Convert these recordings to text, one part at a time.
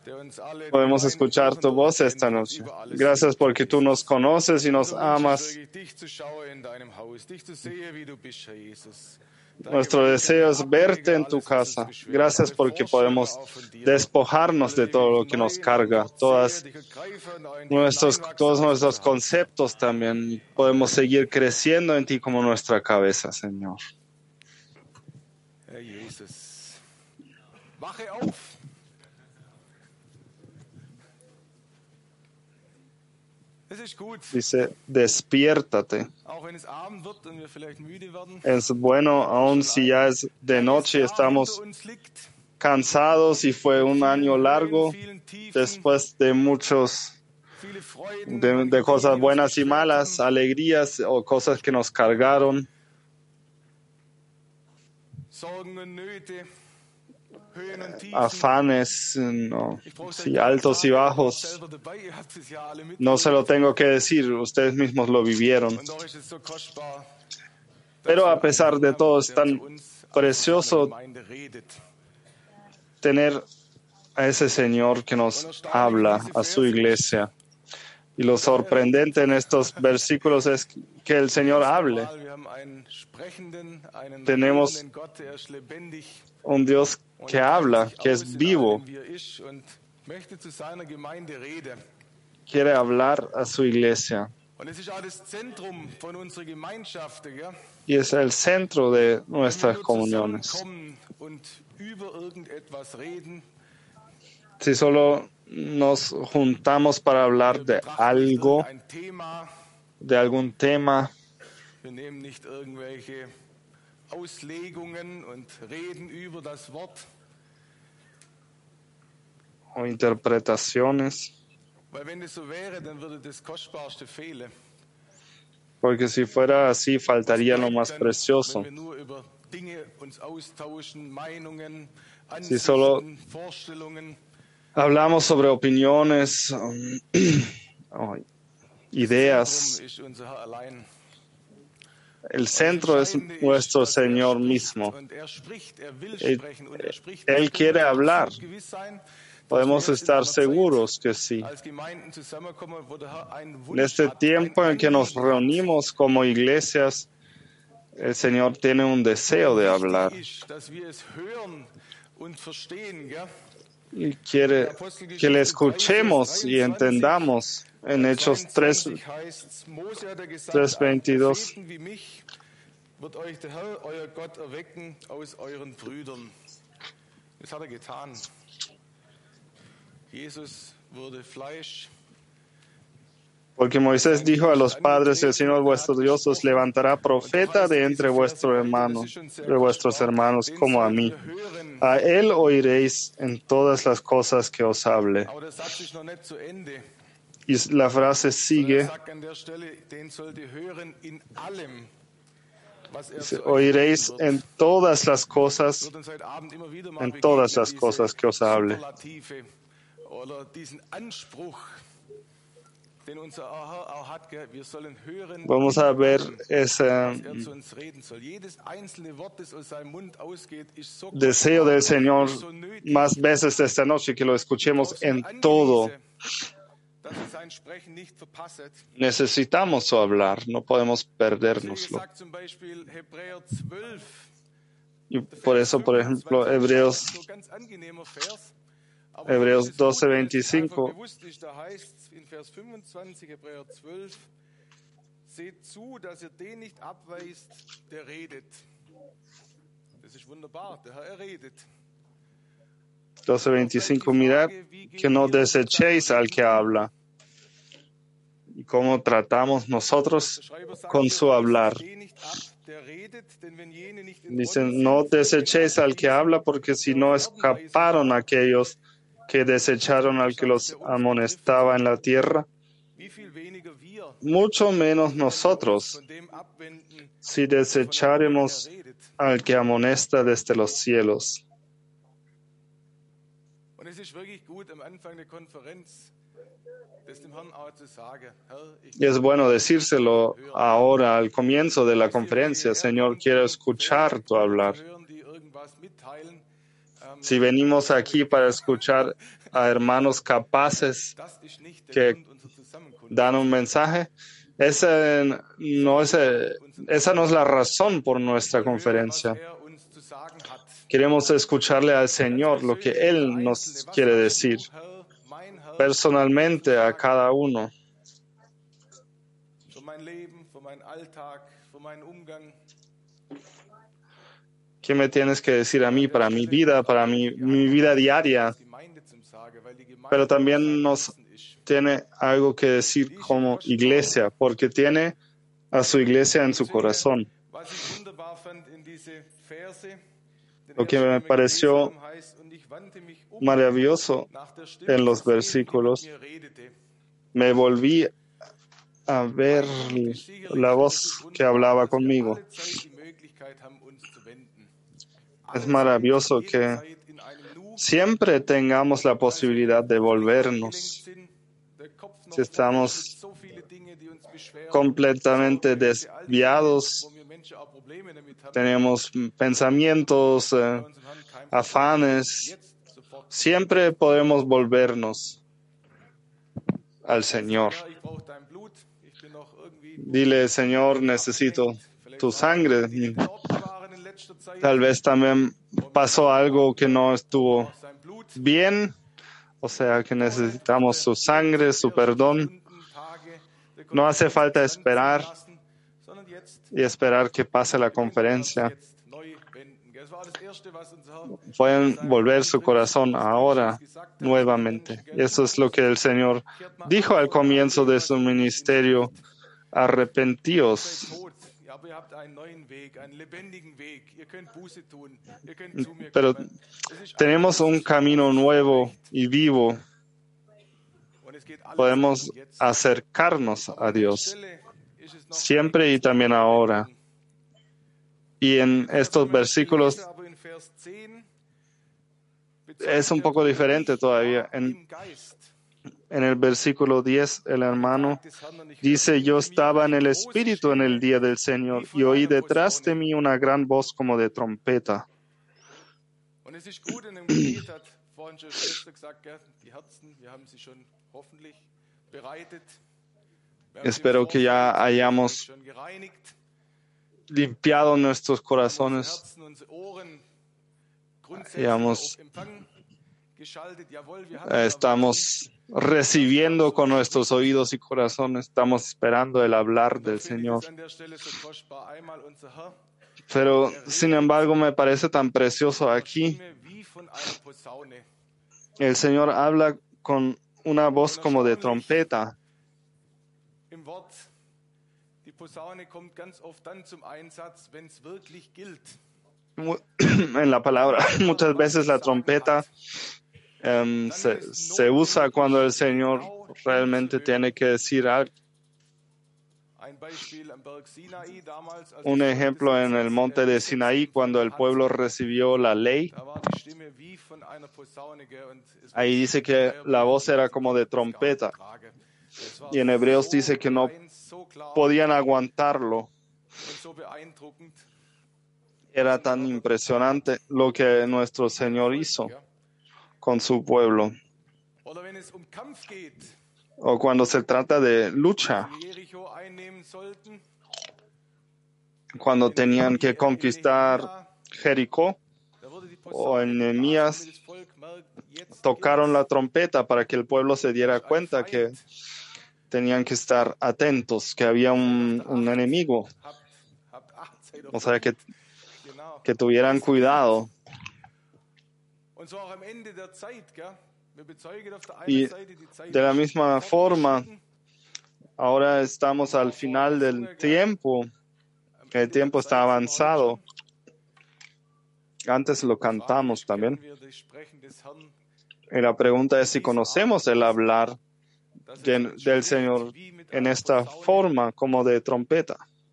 podemos escuchar tu voz esta noche. Gracias porque tú nos conoces y nos amas. Nuestro deseo es verte en tu casa. Gracias porque podemos despojarnos de todo lo que nos carga, todos nuestros conceptos también. Podemos seguir creciendo en ti como nuestra cabeza, Señor. Dice, despiértate. Es bueno, aun si ya es de noche, estamos cansados y fue un año largo, después de de cosas buenas y malas, alegrías o cosas que nos cargaron. Afanes, no, sí, altos y bajos. No se lo tengo que decir, ustedes mismos lo vivieron. Pero a pesar de todo, es tan precioso tener a ese Señor que nos habla a su iglesia. Y lo sorprendente en estos versículos es que el Señor hable. Tenemos un Dios que habla, que es vivo. Quiere hablar a su iglesia. Y es el centro de nuestras comuniones. Si solo nos juntamos para hablar de algo, de algún tema, o interpretaciones, porque si fuera así faltaría lo más precioso. Si solo hablamos sobre opiniones, ideas, el centro es nuestro Señor mismo. Él quiere hablar. Podemos estar seguros que sí. En este tiempo en que nos reunimos como iglesias, el Señor tiene un deseo de hablar. Y quiere que le escuchemos y entendamos. En Hechos 3:22. Porque Moisés dijo a los padres: el Señor vuestro Dios os levantará profeta de entre vuestros hermanos como a mí. A él oiréis en todas las cosas que os hable. Y la frase sigue. Oiréis en todas las cosas que os hable. Vamos a ver ese deseo del Señor más veces esta noche, que lo escuchemos en todo. Necesitamos su hablar, no podemos perdérnoslo. Y por eso, por ejemplo, Hebreos 12:25. Seht zu, dass ihr den nicht abweist, der redet. Das ist wunderbar, der Herr redet. 12:25, mirad que no desechéis al que habla. Y cómo tratamos nosotros con su hablar. Dicen, no desechéis al que habla, porque si no escaparon aquellos que desecharon al que los amonestaba en la tierra, mucho menos nosotros, si desecharemos al que amonesta desde los cielos. Y es bueno decírselo ahora al comienzo de la conferencia: Señor, quiero escuchar tu hablar. Si venimos aquí para escuchar a hermanos capaces que dan un mensaje, esa no es la razón por nuestra conferencia. Queremos escucharle al Señor lo que Él nos quiere decir personalmente a cada uno. ¿Qué me tienes que decir a mí para mi vida, para mi vida diaria? Pero también nos tiene algo que decir como iglesia, porque tiene a su iglesia en su corazón. Lo que me pareció maravilloso en los versículos, me volví a ver la voz que hablaba conmigo. Es maravilloso que siempre tengamos la posibilidad de volvernos. Si estamos completamente desviados, tenemos pensamientos, afanes, siempre podemos volvernos al Señor. Dile, Señor, necesito tu sangre. Tal vez también pasó algo que no estuvo bien, o sea que necesitamos su sangre, su perdón. No hace falta esperar y esperar que pase la conferencia. Pueden volver su corazón ahora nuevamente. Eso es lo que el Señor dijo al comienzo de su ministerio. Arrepentíos. Pero tenemos un camino nuevo y vivo. Podemos acercarnos a Dios siempre y también ahora. Y en estos versículos es un poco diferente todavía. En el versículo 10, el hermano dice, yo estaba en el Espíritu en el día del Señor y oí detrás de mí una gran voz como de trompeta. Espero que ya hayamos limpiado nuestros corazones. Estamos recibiendo con nuestros oídos y corazones, estamos esperando el hablar del Señor. Pero, sin embargo, me parece tan precioso aquí. El Señor habla con una voz como de trompeta. En la palabra, muchas veces la trompeta se usa cuando el Señor realmente tiene que decir algo. Un ejemplo en el monte de Sinaí, cuando el pueblo recibió la ley, ahí dice que la voz era como de trompeta. Y en Hebreos dice que no podían aguantarlo. Era tan impresionante lo que nuestro Señor hizo con su pueblo. O cuando se trata de lucha, cuando tenían que conquistar Jericó, o en Nehemías, tocaron la trompeta para que el pueblo se diera cuenta que tenían que estar atentos, que había un enemigo. O sea, que tuvieran cuidado. Y de la misma forma, ahora estamos al final del tiempo. El tiempo está avanzado. Antes lo cantamos también. Y la pregunta es si conocemos el hablar del Señor en esta forma como de trompeta.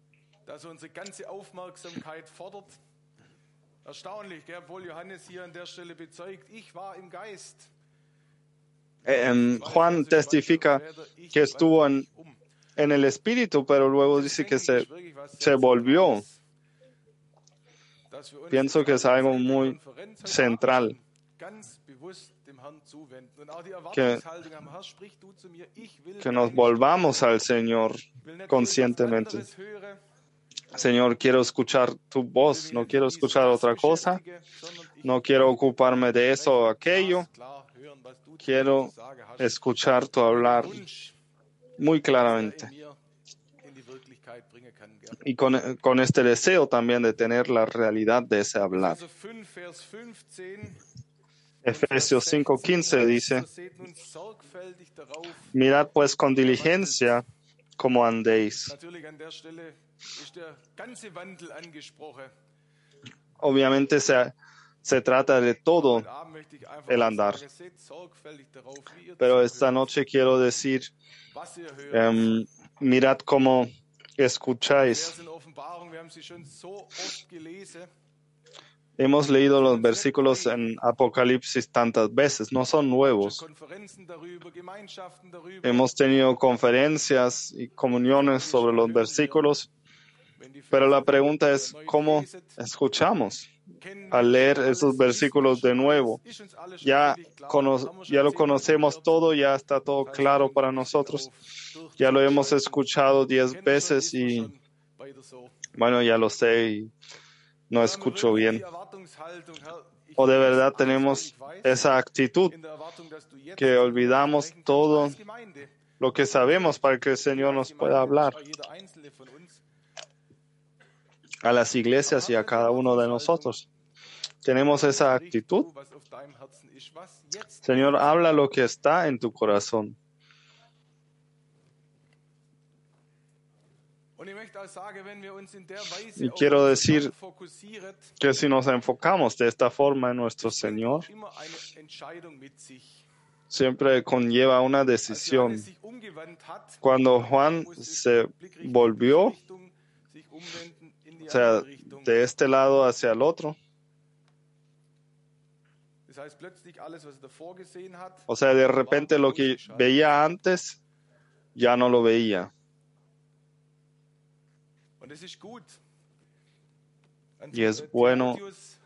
Juan testifica que estuvo en el Espíritu, pero luego dice que se volvió. Pienso que es algo muy central, que nos volvamos al Señor conscientemente. Señor, quiero escuchar tu voz, no quiero escuchar otra cosa, no quiero ocuparme de eso o aquello, quiero escuchar tu hablar muy claramente. Y con este deseo también de tener la realidad de ese hablar. Efesios 5:15 dice, mirad pues con diligencia cómo andéis. Obviamente se trata de todo el andar. Pero esta noche quiero decir, mirad cómo escucháis. Hemos leído los versículos en Apocalipsis tantas veces, no son nuevos. Hemos tenido conferencias y comuniones sobre los versículos, pero la pregunta es, ¿cómo escuchamos al leer esos versículos de nuevo? Ya lo conocemos todo, ya está todo claro para nosotros. Ya lo hemos escuchado 10 veces y, bueno, ya lo sé y no escucho bien. O de verdad tenemos esa actitud que olvidamos todo lo que sabemos para que el Señor nos pueda hablar a las iglesias y a cada uno de nosotros. ¿Tenemos esa actitud? Señor, habla lo que está en tu corazón. Y quiero decir que si nos enfocamos de esta forma en nuestro Señor, siempre conlleva una decisión. Cuando Juan se volvió, o sea, de este lado hacia el otro, o sea, de repente lo que veía antes, ya no lo veía. Y es bueno.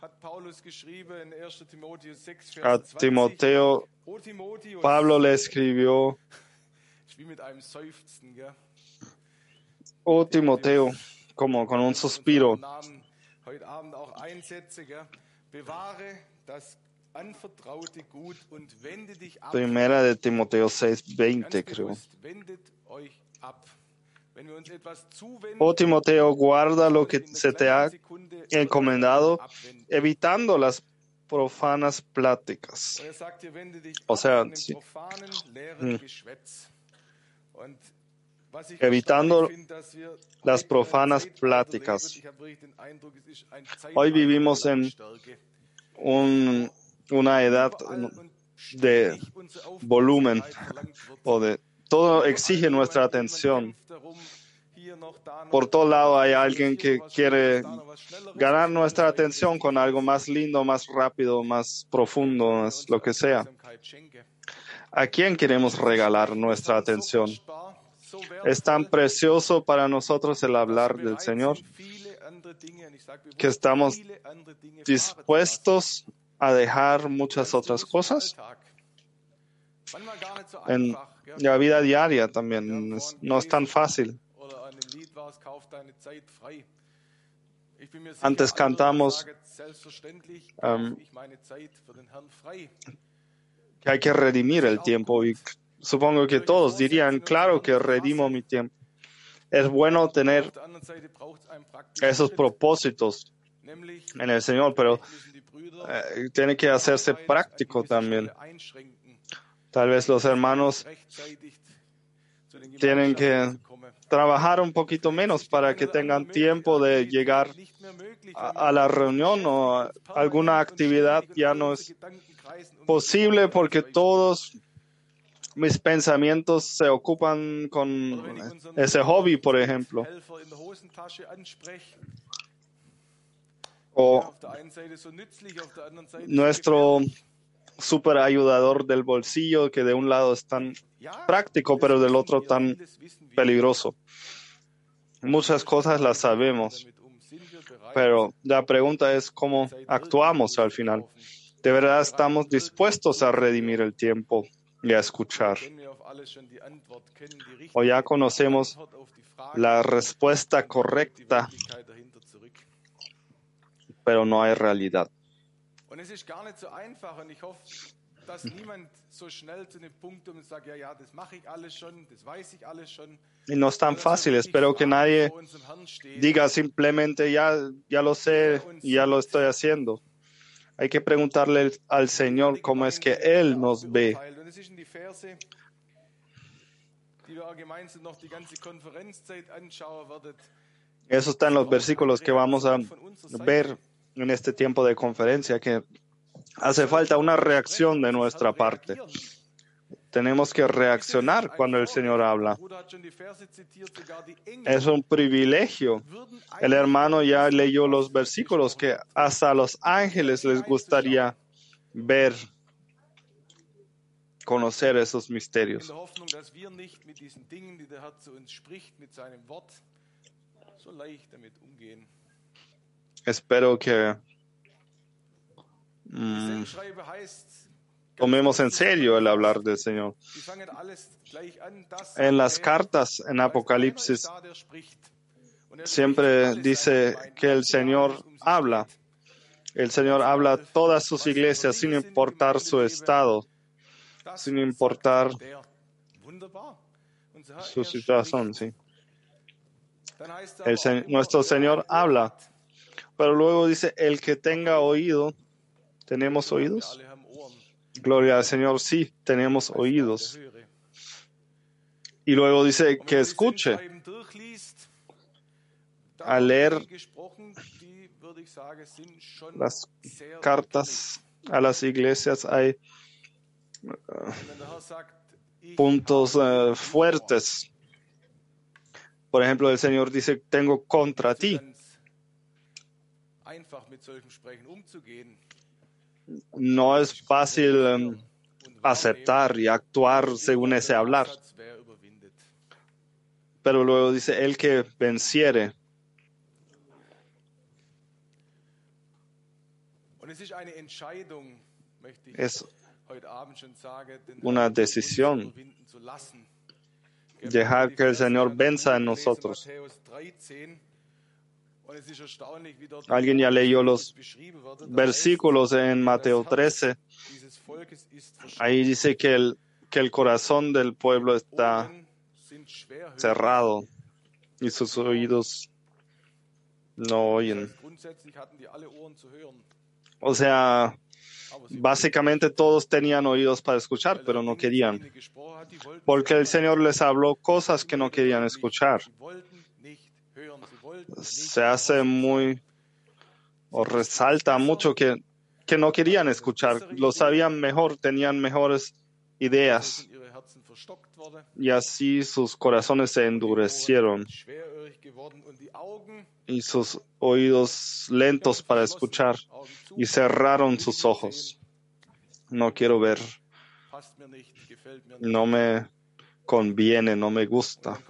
A Timoteo, Pablo le escribió, oh Timoteo, como con un suspiro. Primera de Timoteo 6:20, creo. Oh Timoteo, guarda lo que se te ha encomendado, evitando las profanas pláticas. O sea, sí. Evitando las profanas pláticas. Hoy vivimos en una edad de volumen o de todo exige nuestra atención. Por todo lado hay alguien que quiere ganar nuestra atención con algo más lindo, más rápido, más profundo, más lo que sea. ¿A quién queremos regalar nuestra atención? Es tan precioso para nosotros el hablar del Señor que estamos dispuestos a dejar muchas otras cosas. En la vida diaria también no es tan fácil. Antes cantamos que hay que redimir el tiempo y supongo que todos dirían, claro que redimo mi tiempo. Es bueno tener esos propósitos en el Señor, pero tiene que hacerse práctico también. Tal vez los hermanos tienen que trabajar un poquito menos para que tengan tiempo de llegar a la reunión o a alguna actividad. Ya no es posible porque todos mis pensamientos se ocupan con ese hobby, por ejemplo. O nuestro super ayudador del bolsillo, que de un lado es tan práctico, pero del otro tan peligroso. Muchas cosas las sabemos, Pero la pregunta es cómo actuamos al final. ¿De verdad estamos dispuestos a redimir el tiempo y a escuchar? ¿O ya conocemos la respuesta correcta, pero no hay realidad? Y no es tan fácil. Espero que nadie diga simplemente ya lo sé y ya lo estoy haciendo. Hay que preguntarle al Señor cómo es que Él nos ve. Eso está en los versículos que vamos a ver en este tiempo de conferencia, que hace falta una reacción de nuestra parte. Tenemos que reaccionar cuando el Señor habla. Es un privilegio. El hermano ya leyó los versículos que hasta a los ángeles les gustaría ver, conocer esos misterios. Espero que tomemos en serio el hablar del Señor. En las cartas en Apocalipsis siempre dice que el Señor habla. El Señor habla a todas sus iglesias sin importar su estado, sin importar su situación. ¿Sí? Nuestro Señor habla, pero luego dice, el que tenga oído, ¿tenemos oídos? Gloria al Señor, sí, tenemos oídos. Y luego dice que escuche. Al leer las cartas a las iglesias hay puntos fuertes. Por ejemplo, el Señor dice, tengo contra ti. No es fácil aceptar y actuar según ese hablar. Pero luego dice, el que venciere. Es una decisión. Dejar que el Señor venza en nosotros. Alguien ya leyó los versículos en Mateo 13. Ahí dice que el corazón del pueblo está cerrado y sus oídos no oyen. O sea, básicamente todos tenían oídos para escuchar, pero no querían. Porque el Señor les habló cosas que no querían escuchar. Se hace o resalta mucho que no querían escuchar. Lo sabían mejor, tenían mejores ideas. Y así sus corazones se endurecieron. Y sus oídos lentos para escuchar. Y cerraron sus ojos. No quiero ver. No me conviene, no me gusta.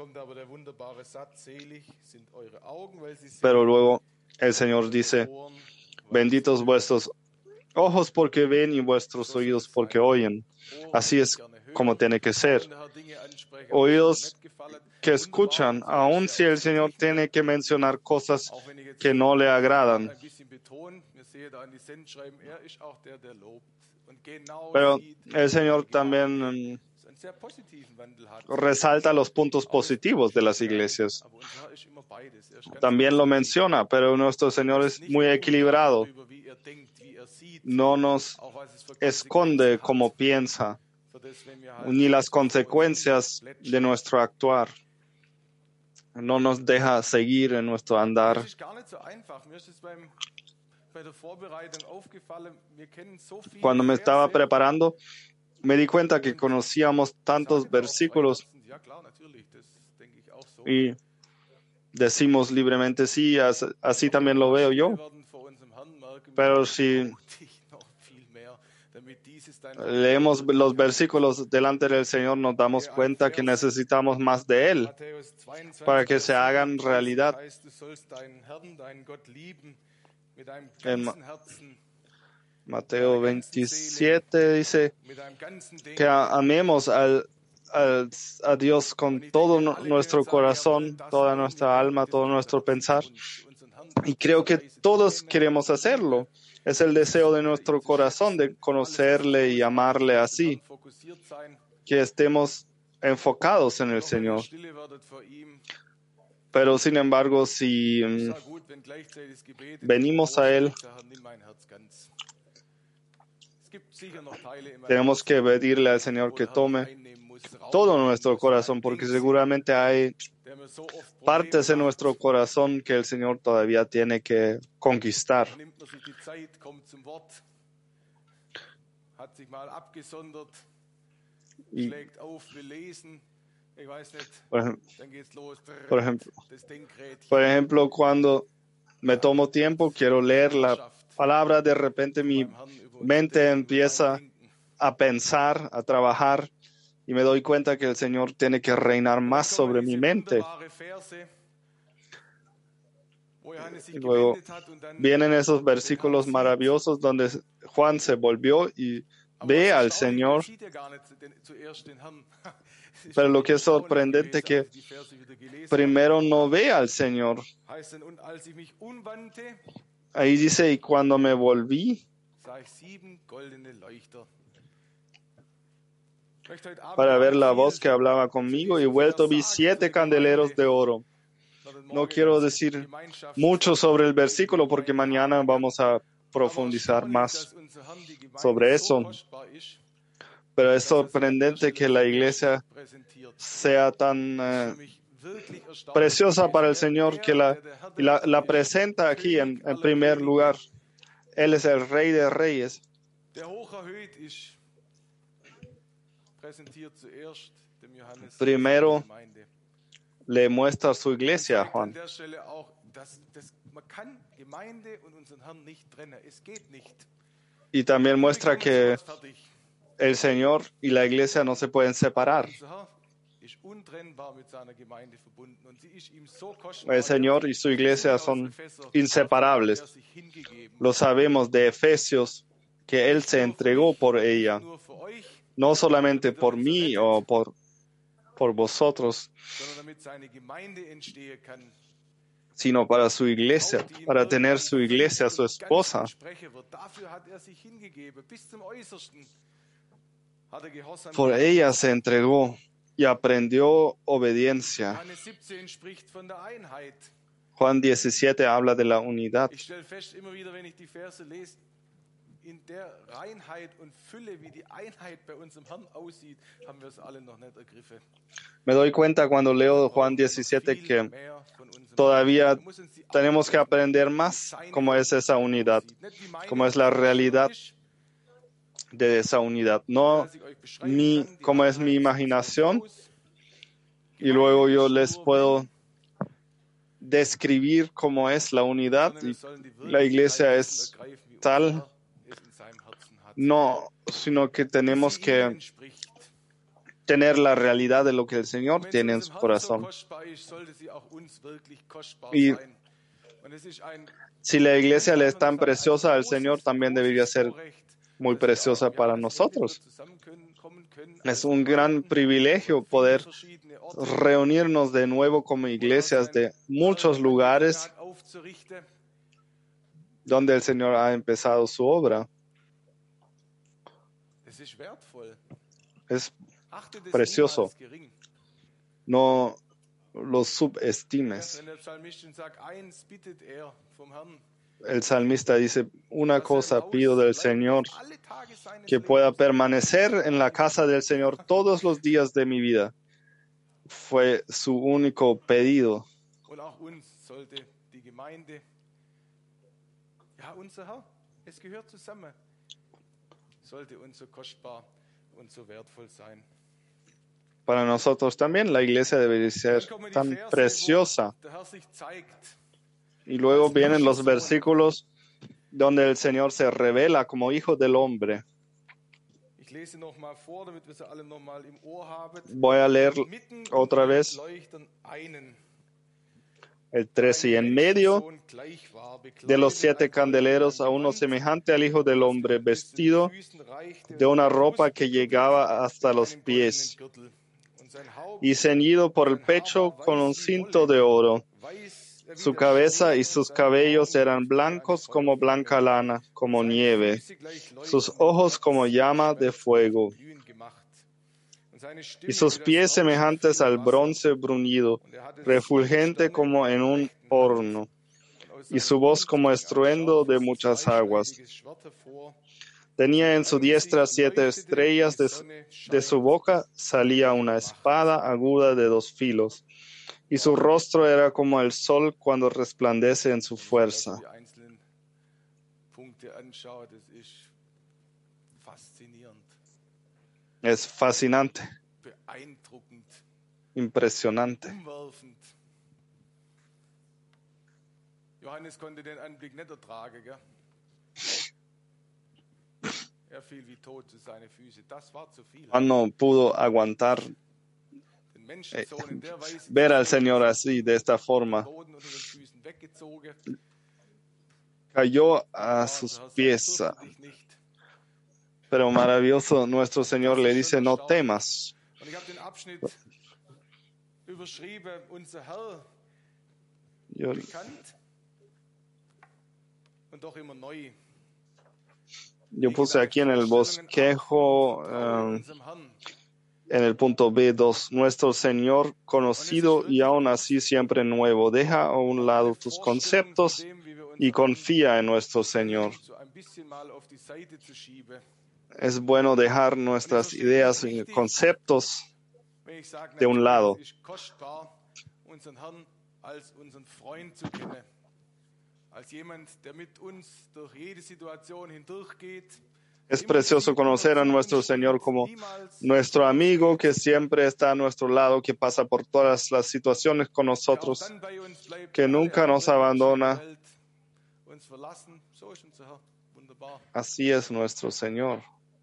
Pero luego el Señor dice, benditos vuestros ojos porque ven y vuestros oídos porque oyen. Así es como tiene que ser. Oídos que escuchan, aun si el Señor tiene que mencionar cosas que no le agradan. Pero el Señor también resalta los puntos positivos de las iglesias. También lo menciona, pero nuestro Señor es muy equilibrado. No nos esconde como piensa, ni las consecuencias de nuestro actuar. No nos deja seguir en nuestro andar. Cuando me estaba preparando, me di cuenta que conocíamos tantos versículos y decimos libremente, sí, así también lo veo yo. Pero si leemos los versículos delante del Señor, nos damos cuenta que necesitamos más de Él para que se hagan realidad. En Mateo 27 dice que amemos a Dios con todo nuestro corazón, toda nuestra alma, todo nuestro pensar. Y creo que todos queremos hacerlo. Es el deseo de nuestro corazón de conocerle y amarle así, que estemos enfocados en el Señor. Pero sin embargo, si venimos a Él, tenemos que pedirle al Señor que tome todo nuestro corazón, porque seguramente hay partes en nuestro corazón que el Señor todavía tiene que conquistar. Y, por ejemplo, cuando me tomo tiempo, quiero leer la palabra, de repente mi mente empieza a pensar, a trabajar, y me doy cuenta que el Señor tiene que reinar más sobre mi mente. Y luego vienen esos versículos maravillosos donde Juan se volvió y ve al Señor. Pero lo que es sorprendente es que primero no ve al Señor. Ahí dice, y cuando me volví para ver la voz que hablaba conmigo, y vuelto vi 7 candeleros de oro. No quiero decir mucho sobre el versículo porque mañana vamos a profundizar más sobre eso. Pero es sorprendente que la iglesia sea tan preciosa para el Señor que la presenta aquí en primer lugar. Él es el Rey de Reyes. Primero le muestra su iglesia a Juan. Y también muestra que el Señor y la iglesia no se pueden separar. El Señor y su iglesia son inseparables. Lo sabemos de Efesios, que Él se entregó por ella, no solamente por mí o por vosotros, sino para su iglesia, para tener su iglesia, su esposa. Por ella se entregó y aprendió obediencia. Juan 17 habla de la unidad. Me doy cuenta cuando leo Juan 17 que todavía tenemos que aprender más cómo es esa unidad, cómo es la realidad de esa unidad, no cómo es mi imaginación, y luego yo les puedo describir cómo es la unidad y la iglesia es tal. No, sino que tenemos que tener la realidad de lo que el Señor tiene en su corazón. Y si la iglesia le es tan preciosa al Señor, también debería ser muy preciosa para nosotros. Es un gran privilegio poder reunirnos de nuevo como iglesias de muchos lugares donde el Señor ha empezado su obra. Es precioso. No lo subestimes. El salmista dice, una cosa pido del Señor, que pueda permanecer en la casa del Señor todos los días de mi vida. Fue su único pedido. Para nosotros también la iglesia debe ser tan preciosa. Y luego vienen los versículos donde el Señor se revela como Hijo del Hombre. Voy a leer otra vez el 13. Y en medio de los 7 candeleros a uno semejante al Hijo del Hombre, vestido de una ropa que llegaba hasta los pies y ceñido por el pecho con un cinto de oro. Su cabeza y sus cabellos eran blancos como blanca lana, como nieve, sus ojos como llama de fuego, y sus pies semejantes al bronce bruñido, refulgente como en un horno, y su voz como estruendo de muchas aguas. Tenía en su diestra 7 estrellas, de su boca salía una espada aguda de 2 filos, y su rostro era como el sol cuando resplandece en su fuerza. Es fascinante, impresionante. Johannes konnte den Anblick nicht ertragen, gell? Er fiel wie tot zu seinen Füßen. Das war zu viel. Juan no pudo aguantar ver al Señor así, de esta forma. Cayó a sus pies. Pero maravilloso, nuestro Señor le dice, no temas. Yo puse aquí en el bosquejo, en el punto B2, nuestro Señor conocido y aún así siempre nuevo. Deja a un lado tus conceptos y confía en nuestro Señor. Es bueno dejar nuestras ideas y conceptos de un lado. Es precioso conocer a nuestro Señor como nuestro amigo que siempre está a nuestro lado, que pasa por todas las situaciones con nosotros, que nunca nos abandona. Así es nuestro Señor.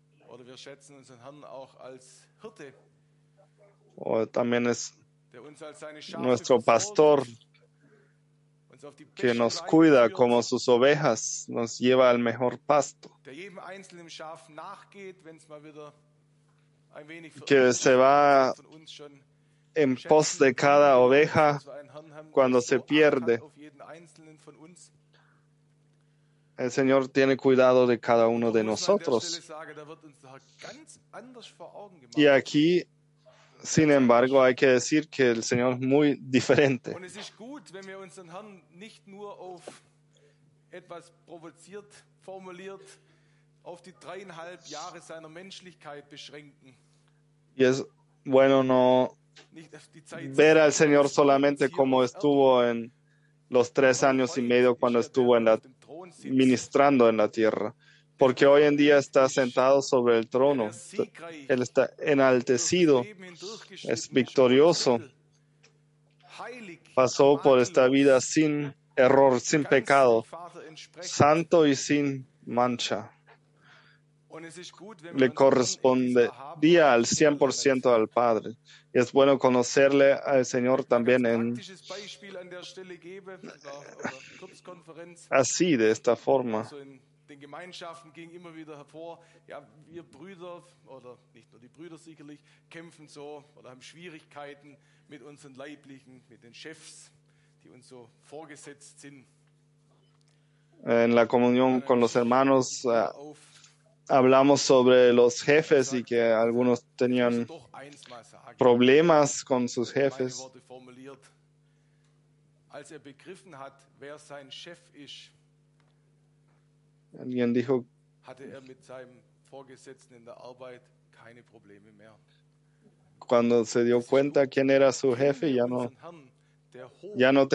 O también es nuestro pastor, que nos cuida como sus ovejas, nos lleva al mejor pasto, que se va en pos de cada oveja cuando se pierde. El Señor tiene cuidado de cada uno de nosotros. Y aquí, sin embargo, hay que decir que el Señor es muy diferente. Y es bueno no ver al Señor solamente como estuvo en los 3 años y medio cuando estuvo ministrando en la tierra, porque hoy en día está sentado sobre el trono. Él está enaltecido, es victorioso, pasó por esta vida sin error, sin pecado, santo y sin mancha. Le correspondería al 100% al Padre. Y es bueno conocerle al Señor también así, de esta forma. Den Gemeinschaften ging immer wieder hervor, ja, wir Brüder, oder nicht nur die Brüder sicherlich, kämpfen so oder haben Schwierigkeiten mit unseren Leiblichen, mit den Chefs, die uns so vorgesetzt sind. En la comunión con los hermanos hablamos sobre los jefes y que algunos tenían problemas con sus jefes. Als begriffen hat, wer sein Chef ist, alguien dijo, hatte mit seinem Vorgesetzten in der Arbeit keine Probleme mehr. Cuando se dio cuenta quién era su jefe, ya no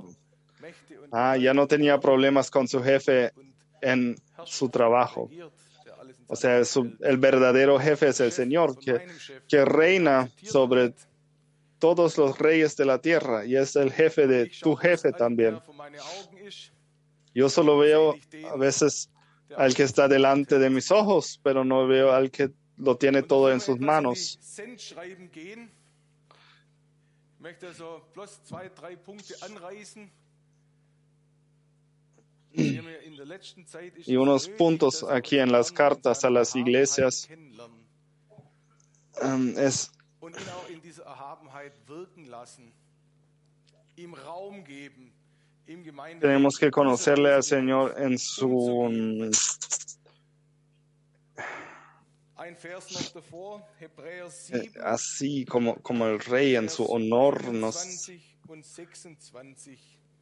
tenía problemas con su jefe en su trabajo. O sea, el verdadero jefe es el Señor, que reina sobre todos los reyes de la tierra y es el jefe de tu jefe también. Yo solo veo a veces al que está delante de mis ojos, pero no veo al que lo tiene Und todo bevor en wir sus etwas in die manos. Sendschreiben gehen, ich möchte also bloß 2, 3 Punkte anreißen. Sehen wir, in der letzten Zeit ist Y es unos nötig, puntos dass wir aquí den en las Herrn in cartas a seiner las Erhabenheit iglesias kennenlernen es und ihn auch in dieser Erhabenheit wirken lassen, ihm Raum geben, im Gemeindeleben tenemos que in dieser conocerle al Weise mit Señor uns en su umzugehen. Ein Vers noch davor, Hebräer 7, así como el Rey en su honor nos 25 und 26.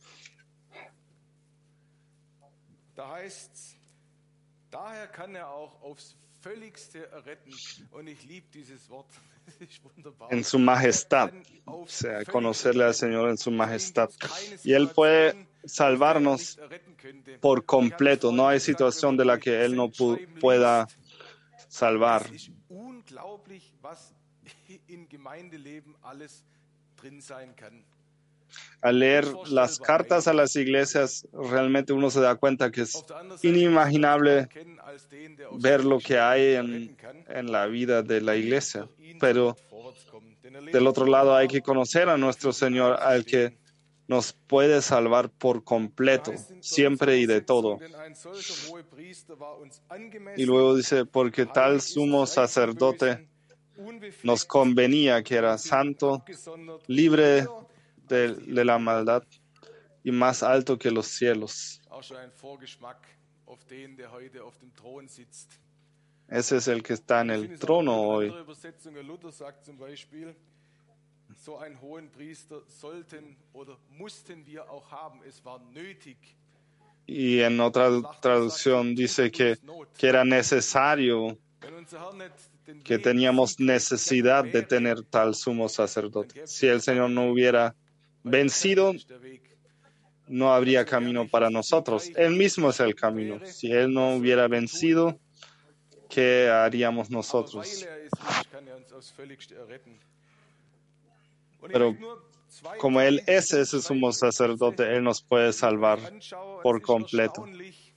Da heißt es, daher kann er auch aufs Völligste erretten. Und ich liebe dieses Wort, das ist wunderbar. en su majestad, Er kann o aufs sea, Völligste conocerle al erretten. Señor en su Für ihn majestad. gibt's keine Y Él puede Situation, aus der er salvarnos nicht erretten könnte. por Ich habe es completo. No vorhin hay gesagt, wenn situación man de la die que Él no Sendschreiben pueda liest, salvar. es ist unglaublich, was im Gemeindeleben alles drin sein kann. Al leer las cartas a las iglesias, realmente uno se da cuenta que es Auf der anderen Seite muss man inimaginable Gott kennen als den, der aufs ver lo que Völligste hay erretten kann. en la vida de la iglesia. Durch ihn Pero somit vorwärts kommen. Denn er del lebt otro lado hay que wunderbar, conocer a nuestro für sie Señor, al que einzustehen. nos puede salvar por Da completo, heißt in der siempre y de todo. Luther-Übersetzung, denn ein solcher Hohepriester war uns Y angemessen, luego dice, porque tal heilig ist, sumo frei vom sacerdote Bösen, unbefleckt nos convenía, que era von Sünden santo, abgesondert und libre höher als die de la Himmel. maldad y más alto que los cielos. Auch schon ein Vorgeschmack auf den, der heute auf dem Thron sitzt. Ese es el que está en Ich el finde es auch trono gut in hoy. anderer Übersetzung. Luther sagt zum Beispiel, so einen hohen Priester sollten oder mussten wir auch haben. Es war nötig. Y en otra traducción dice que era necesario, Wenn unser Herr nicht den que Weg teníamos siegreich necesidad gegangen de wäre, tener tal sumo dann sacerdote. gäbe es Si el Señor no hubiera weil er vencido, selber ist der Weg. no habría So camino herrlich para nosotros. siegreich Él er mismo es el ausgeschritten camino. wäre, Si Él no was hubiera sollten wir tun? vencido, ¿qué haríamos Aber weil nosotros? er es ist, kann er uns aufs Völligste erretten. Und ich Pero möchte nur 2, como Él 3 es ese sumo sacerdote, Él nos puede salvar anschaue, por und es ist completo. erstaunlich,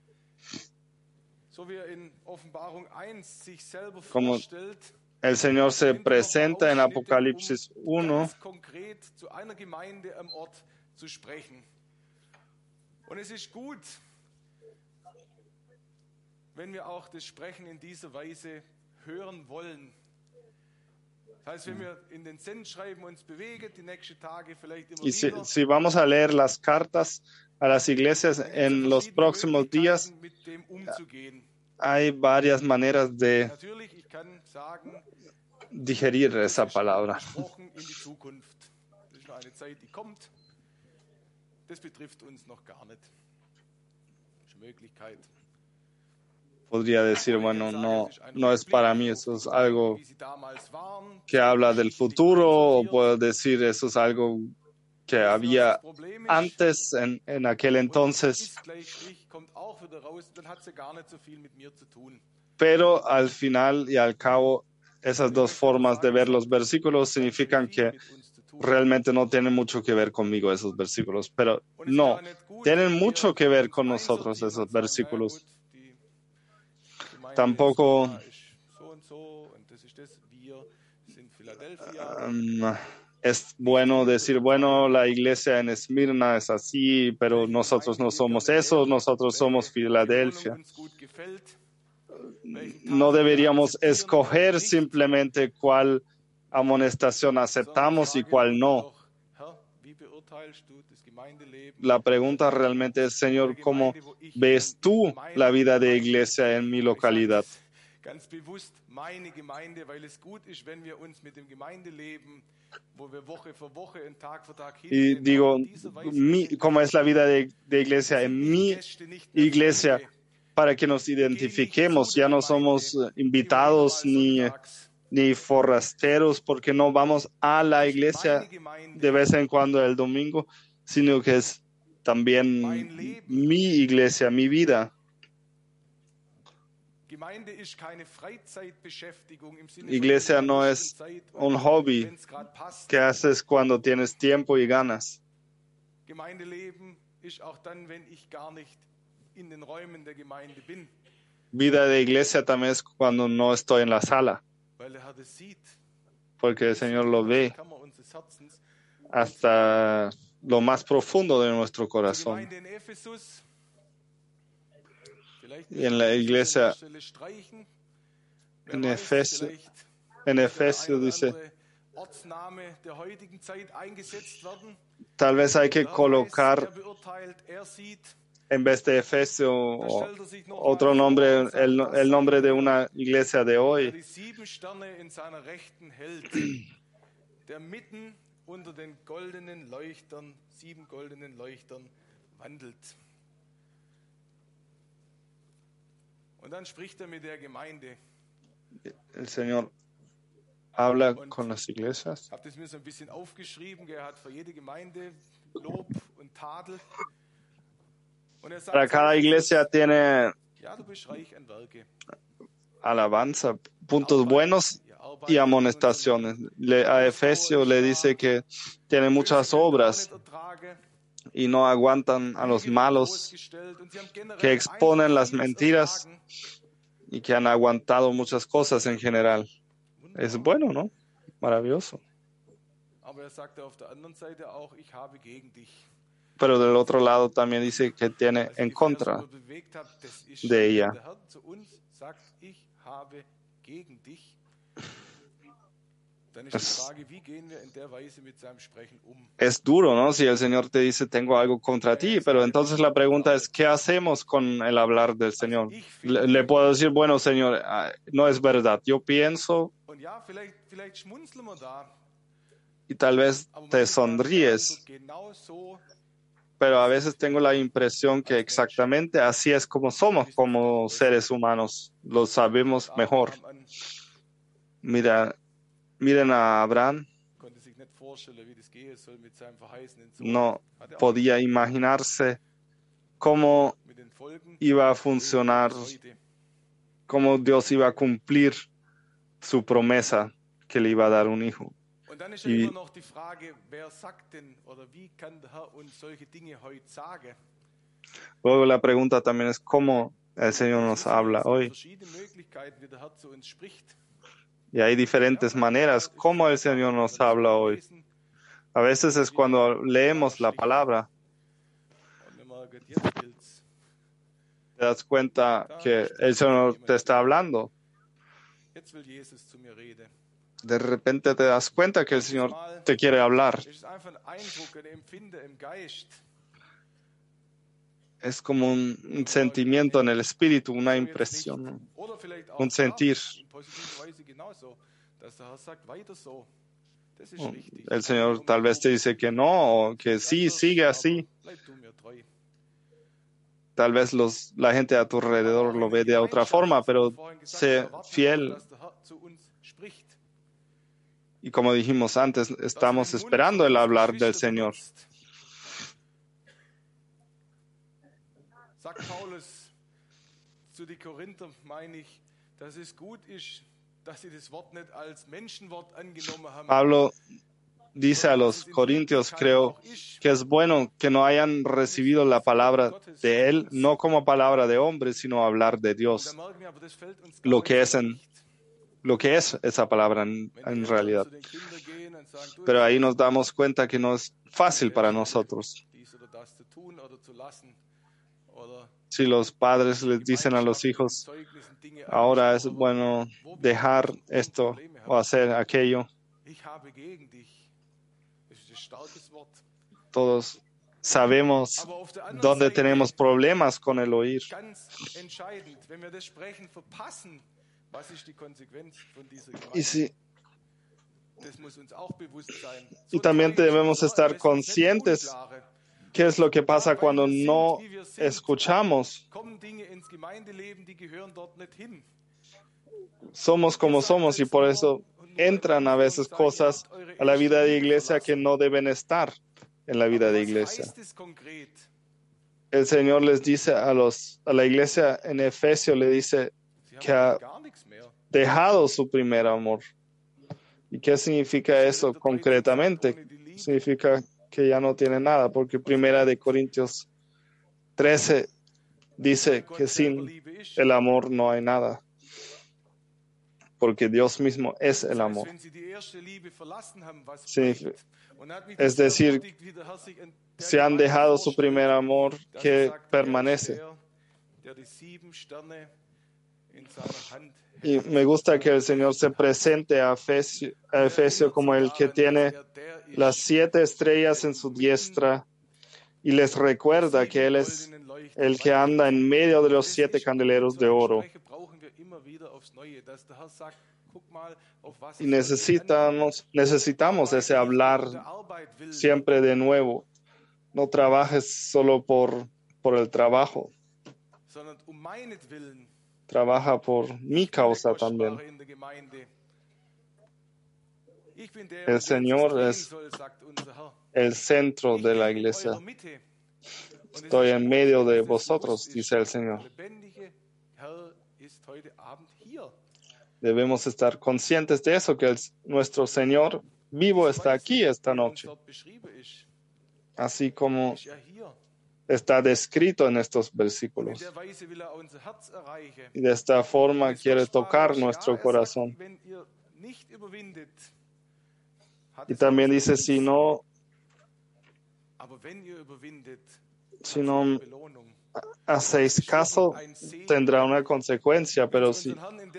so wie er in Offenbarung 1 sich selber Como vorstellt, el Señor se nimmt er noch mal presenta en Ausschnitte, Apocalipsis 1, ganz konkret zu einer Gemeinde am Ort zu sprechen. Und es ist gut, wenn wir auch das Sprechen in dieser Weise hören wollen. Das heißt, wenn wir in den Sendschreiben uns bewegen, die nächsten Tage vielleicht immer y wieder, si vamos a leer las cartas a las iglesias dann gibt es en los verschiedene próximos días, Möglichkeiten, mit dem umzugehen. hay varias maneras de Natürlich, ich kann sagen, digerir das esa ist palabra. gesprochen in die Zukunft. Das ist noch eine Zeit, die kommt. Das betrifft uns noch gar nicht. Das ist eine Möglichkeit. Podría decir, bueno, no es para mí, eso es algo que habla del futuro, o puedo decir, eso es algo que había antes, en aquel entonces, pero al final y al cabo, esas dos formas de ver los versículos significan que realmente no tienen mucho que ver conmigo esos versículos, pero no, tienen mucho que ver con nosotros esos versículos. Tampoco es bueno decir, bueno, la iglesia en Esmirna es así, pero nosotros no somos eso, nosotros somos Filadelfia. No deberíamos escoger simplemente cuál amonestación aceptamos y cuál no. La pregunta realmente es, Señor, ¿cómo ves tú la vida de iglesia en mi localidad? Ganz bewusst meine Gemeinde, weil es gut ist, wenn wir uns mit dem Gemeindeleben, wo wir Woche für Woche, Tag für Tag Y digo, ¿cómo es la vida de iglesia en mi iglesia? Para que nos identifiquemos, ya no somos invitados ni forrasteros, porque no vamos a la iglesia de vez en cuando el domingo, sino que es también mi iglesia, mi vida. Iglesia no es un hobby que haces cuando tienes tiempo y ganas. vida de iglesia también es cuando no estoy en la sala, weil der Herr das sieht. porque el Señor lo ve Kammer unseres Herzens. hasta lo más profundo de nuestro Die corazón. Gemeinde in Ephesus. Vielleicht Y en müssen la wir Ephesus an der iglesia Stelle streichen. Wer en weiß, Efesio, vielleicht en muss der Efesio ein oder dice, andere Ortsname der heutigen Zeit eingesetzt werden. tal vez hay que Der Herr weiß, colocar er beurteilt, er sieht. en vez de Efesio Da o stellt er sich noch otro mal vor nombre, und sagt, das el sei nombre de der, una iglesia de der hoy, die 7 Sterne in seiner Rechten hält, der mitten unter den goldenen Leuchtern, 7 goldenen Leuchtern wandelt. Und dann spricht er mit der Gemeinde. el Señor habla con las iglesias. Ich habe das mir so ein bisschen aufgeschrieben. Er hat für jede Gemeinde Lob und Tadel. Und er Para sagt, cada iglesia tiene ja, du bist reich an Werke. alabanza, puntos buenos y amonestaciones. A Efesio le dice que tiene muchas obras y no aguantan a los malos, que exponen las mentiras y que han aguantado muchas cosas en general. Es bueno, ¿no? Maravilloso. Pero del otro lado también dice que tiene en contra de ella. Es duro, ¿no? Si el Señor te dice, tengo algo contra ti, pero entonces la pregunta es, ¿qué hacemos con el hablar del Señor? Le puedo decir, bueno, Señor, no es verdad. Yo pienso y tal vez te sonríes, pero a veces tengo la impresión que exactamente así es como somos como seres humanos. Lo sabemos mejor. Miren a Abraham. No podía imaginarse cómo iba a funcionar, cómo Dios iba a cumplir su promesa que le iba a dar un hijo. Y luego la pregunta también es cómo el Señor nos habla hoy. Y hay diferentes maneras cómo el Señor nos habla hoy. A veces es cuando leemos la palabra. Te das cuenta que el Señor te está hablando. De repente te das cuenta que el Señor te quiere hablar. Es como un sentimiento en el espíritu, una impresión, un sentir. El Señor tal vez te dice que no, o que sí, sigue así. Tal vez la gente a tu alrededor lo ve de otra forma, pero sé fiel. Y como dijimos antes, estamos esperando el hablar del Señor. Sagt Paulus zu den Korinther, meine ich, dass es gut ist, dass sie das Wort nicht als Menschenwort angenommen haben. Pablo dice a los corintios, creo que es bueno que no hayan recibido la palabra de él, no como palabra de hombre, sino hablar de Dios, lo que es esa palabra en realidad. Pero ahí nos damos cuenta que no es fácil para nosotros. Si los padres les dicen a los hijos, ahora es bueno dejar esto o hacer aquello, todos sabemos dónde tenemos problemas con el oír. Y también debemos estar conscientes qué es lo que pasa cuando no escuchamos. Somos como somos y por eso entran a veces cosas a la vida de iglesia que no deben estar en la vida de iglesia. El Señor les dice a la iglesia en Efesio, le dice que ha dejado su primer amor. ¿Y qué significa eso concretamente? Significa que ya no tiene nada, porque Primera de Corintios 13 dice que sin el amor no hay nada, porque Dios mismo es el amor. Sí, es decir, si han dejado su primer amor, ¿qué permanece? Y me gusta que el Señor se presente a Efesio como el que tiene las 7 estrellas en su diestra y les recuerda que Él es el que anda en medio de los 7 candeleros de oro. Y necesitamos ese hablar siempre de nuevo. No trabajes solo por el trabajo. Trabaja por mi causa también. El Señor es el centro de la iglesia. Estoy en medio de vosotros, dice el Señor. Debemos estar conscientes de eso, que nuestro Señor vivo está aquí esta noche, así como está descrito en estos versículos. Y de esta forma quiere tocar nuestro corazón. Y también dice, si no hacéis caso, tendrá una consecuencia, pero si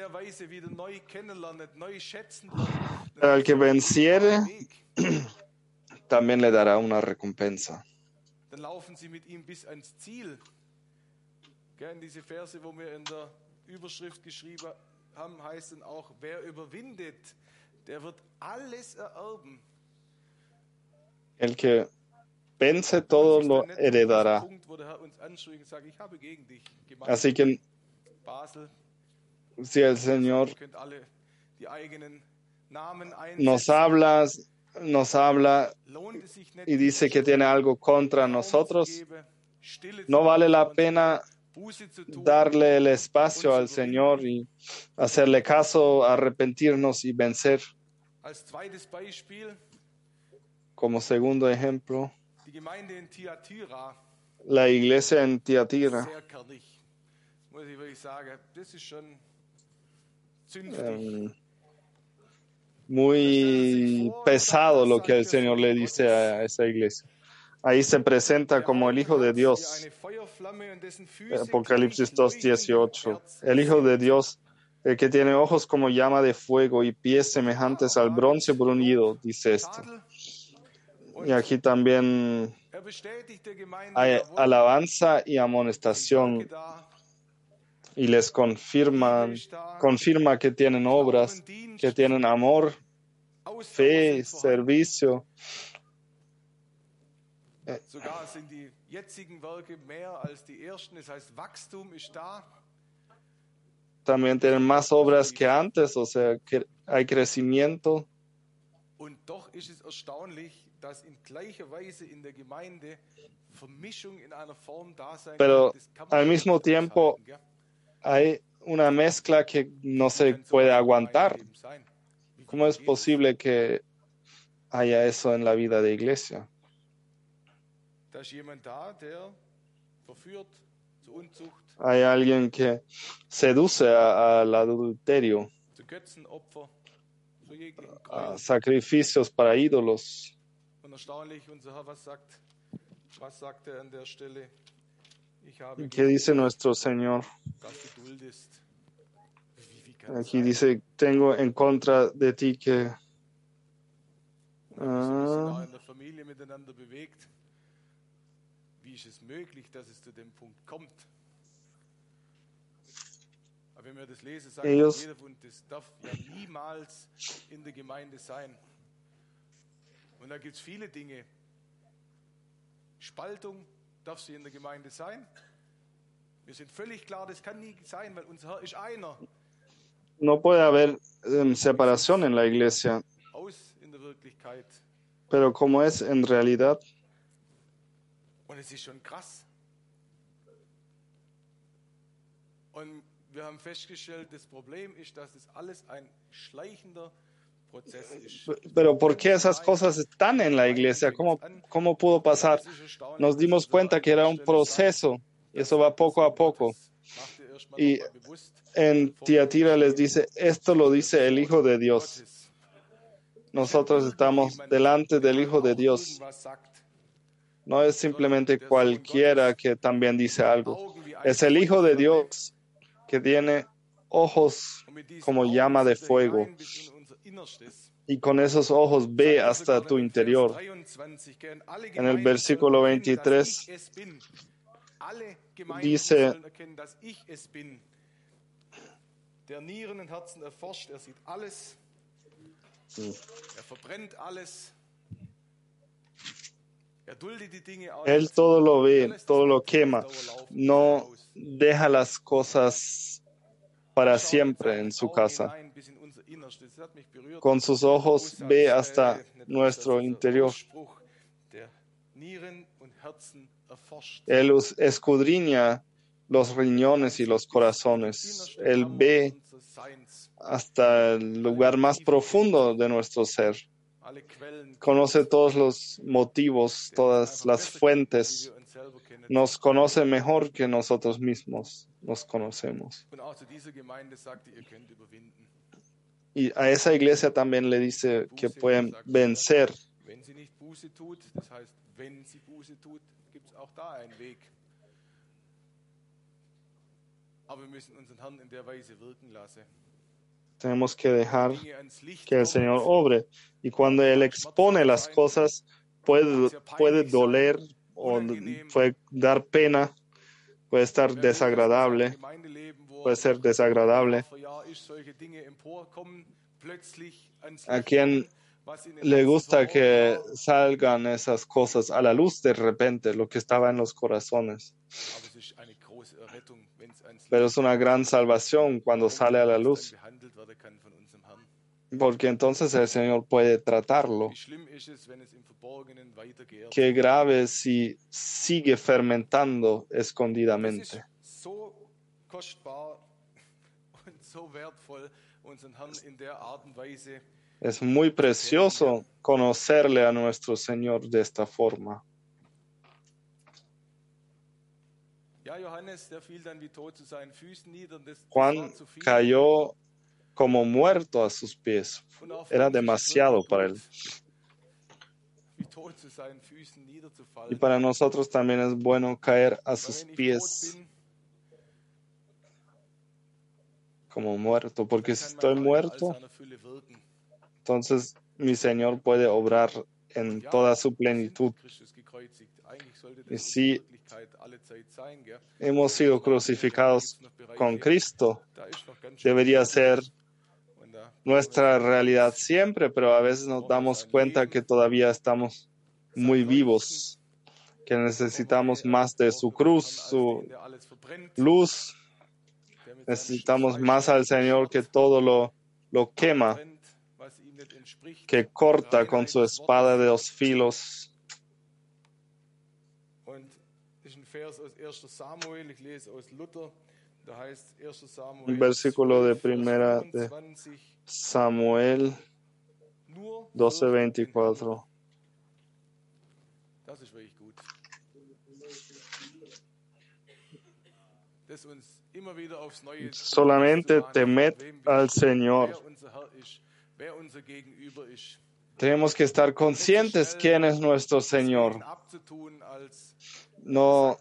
al que venciere, también le dará una recompensa. Dann laufen sie mit ihm bis ans Ziel. In diese Verse, wo wir in der Überschrift geschrieben haben, heißt dann auch, wer überwindet, der wird alles ererben. El que vence todo lo heredará. Así que si el Señor nos habla y dice que tiene algo contra nosotros, no vale la pena darle el espacio al Señor y hacerle caso, arrepentirnos y vencer. Como segundo ejemplo, la iglesia en Tiatira. Muy pesado lo que el Señor le dice a esa iglesia. Ahí se presenta como el Hijo de Dios. Apocalipsis 2:18. El Hijo de Dios, el que tiene ojos como llama de fuego y pies semejantes al bronce bruñido, dice esto. Y aquí también hay alabanza y amonestación. Y les confirma que tienen obras, que tienen amor, fe, servicio. Sogar sind die jetzigen Werke mehr als die ersten, das heißt, Wachstum ist da. También tienen más obras que antes, o sea, que hay crecimiento. Und doch ist es erstaunlich, dass in gleicher Weise in der Gemeinde Vermischung in einer Form da sein kann. Pero al mismo tiempo hay una mezcla que no se puede aguantar. ¿Cómo es posible que haya eso en la vida de iglesia? Hay alguien que seduce al adulterio, a sacrificios para ídolos. ¿Qué dice nuestro Señor? Aquí dice, tengo en contra de ti que... Wie ist es möglich, dass es zu dem Punkt kommt? Aber wenn wir das lesen, sagen wir, jeder von das darf ja niemals in der Gemeinde sein. Und da gibt es viele Dinge. Spaltung darf sie in der Gemeinde sein. Wir sind völlig klar, das kann nie sein, weil unser Herr ist einer. No puede haber separación en la iglesia. Aus in der Wirklichkeit. Pero como es en realidad. Und es ist schon krass. Und wir haben festgestellt, das Problem ist, dass es alles ein schleichender Prozess ist. Pero ¿por qué esas cosas están en la iglesia? ¿Cómo pudo pasar? Nos dimos cuenta que era un proceso Y eso va poco a poco. Y en Tiatira les dice, esto lo dice el Hijo de Dios. Nosotros estamos delante del Hijo de Dios. No es simplemente cualquiera que también dice algo. Es el Hijo de Dios que tiene ojos como llama de fuego. Y con esos ojos ve hasta tu interior. En el versículo 23 dice, der Nieren und Herzen erforscht, sieht alles, verbrennt alles, duldet die Dinge aus, Él todo lo ve, todo lo quema, no deja las cosas para siempre en su casa. Con sus ojos ve hasta nuestro interior. Él escudriña los riñones y los corazones. Él ve hasta el lugar más profundo de nuestro ser. Conoce todos los motivos, todas las fuentes. Nos conoce mejor que nosotros mismos nos conocemos. Y a esa iglesia también le dice que pueden vencer. Tenemos que dejar que el Señor obre. Y cuando Él expone las cosas, puede doler o puede dar pena, puede estar desagradable, puede ser desagradable. A quien le gusta que salgan esas cosas a la luz de repente, lo que estaba en los corazones. Pero es una gran salvación cuando sale a la luz, porque entonces el Señor puede tratarlo. Qué grave si sigue fermentando escondidamente. Es muy precioso conocerle a nuestro Señor de esta forma. Juan cayó como muerto a sus pies. Era demasiado para él. Y para nosotros también es bueno caer a sus pies como muerto, porque si estoy muerto, entonces mi Señor puede obrar en toda su plenitud. Y si hemos sido crucificados con Cristo, debería ser nuestra realidad siempre, pero a veces nos damos cuenta que todavía estamos muy vivos, que necesitamos más de su cruz, su luz. Necesitamos más al Señor que todo lo quema, que corta con su espada de 2 filos. Un versículo de primera de Samuel 12:24. Solamente temed al Señor. Tenemos que estar conscientes quién es nuestro Señor. No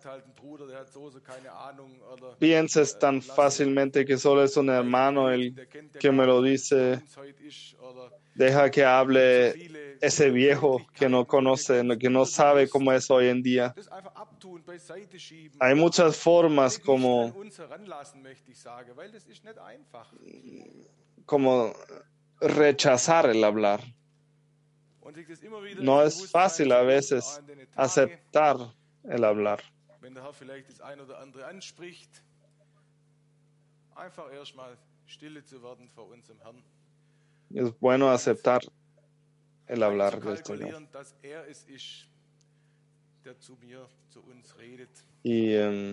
pienses tan fácilmente que solo es un hermano el que me lo dice. Deja que hable ese viejo que no conoce, que no sabe cómo es hoy en día. Hay muchas formas como rechazar el hablar. No es fácil a veces aceptar el hablar. Es bueno aceptar el hablar del Señor. Y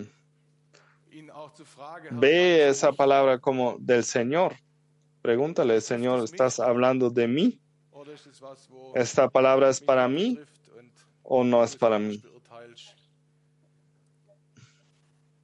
ve esa palabra como del Señor. Pregúntale, Señor, ¿estás hablando de mí? ¿Esta palabra es para mí o no es para mí?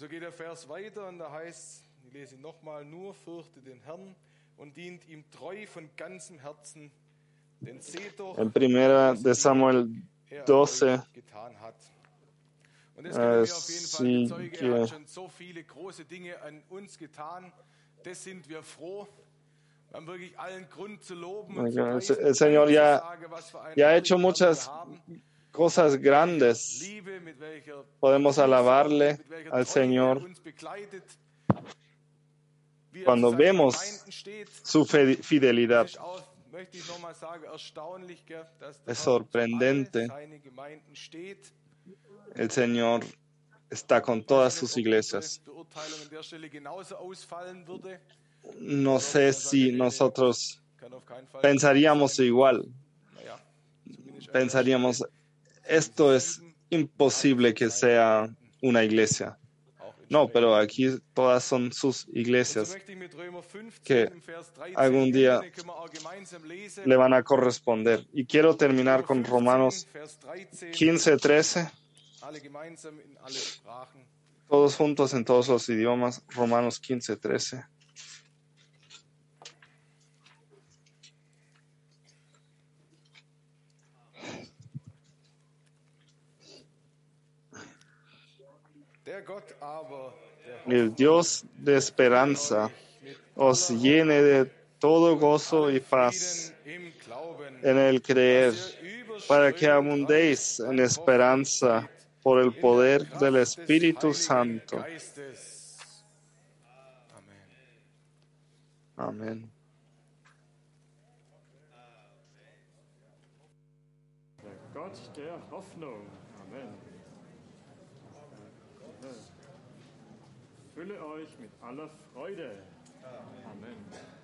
So geht der Vers weiter und da heißt, ich lese ihn nochmal, nur fürchte den Herrn und dient ihm treu von ganzem Herzen, denn seht doch, En primera was de Samuel er an euch 12, getan hat. Und das können wir auf jeden Fall bezeugen. Er hat sigue. schon so viele große Dinge an uns getan. Das sind wir froh. Wir haben wirklich allen Grund zu loben und zu preisen. El Señor Danke zu ya, sagen, was für einen ya ha hecho herrlichen Herrn wir muchas haben. cosas grandes. Liebe, mit welcher Podemos alabarle mit welcher al Treue er Señor uns begleitet, wie er zu cuando seinen vemos Gemeinden steht. su fidelidad. Das ist auch, möchte ich nochmal sagen, erstaunlich, gell, dass der Es Herr zu all sorprendente. seinen Gemeinden steht. El Señor está con Ich todas weiß nicht, sus ob iglesias. unsere Beurteilung an der Stelle genauso ausfallen würde. No Oder ob sé er sagt, si nee, nosotros kann auf keinen Fall pensaríamos sein. igual. Naja, zumindest an der Pensaríamos, Stelle esto es 7 imposible que sea una iglesia. auch No, pero entsprechend. aquí todas son sus Und so iglesias möchte ich mit Römer 15 que im Vers 13 algún enden, día den können wir auch gemeinsam lesen. le van a corresponder. Y quiero terminar Römer con 15, Romanos Vers 13, 15:13, alle gemeinsam in alle Sprachen. todos juntos en todos los idiomas. Romanos 15:13. Der Gott aber, El Dios de esperanza mit os llene de todo gozo y paz Frieden im Glauben, en el creer, dass ihr para que überströmend abundéis reich en an esperanza Hoffnung seid por el in der poder Kraft del des Espíritu Heiligen Santo. Geistes. Amen. Amén. Der Gott der Hoffnung. Amen. Fülle euch mit aller Freude. Amen.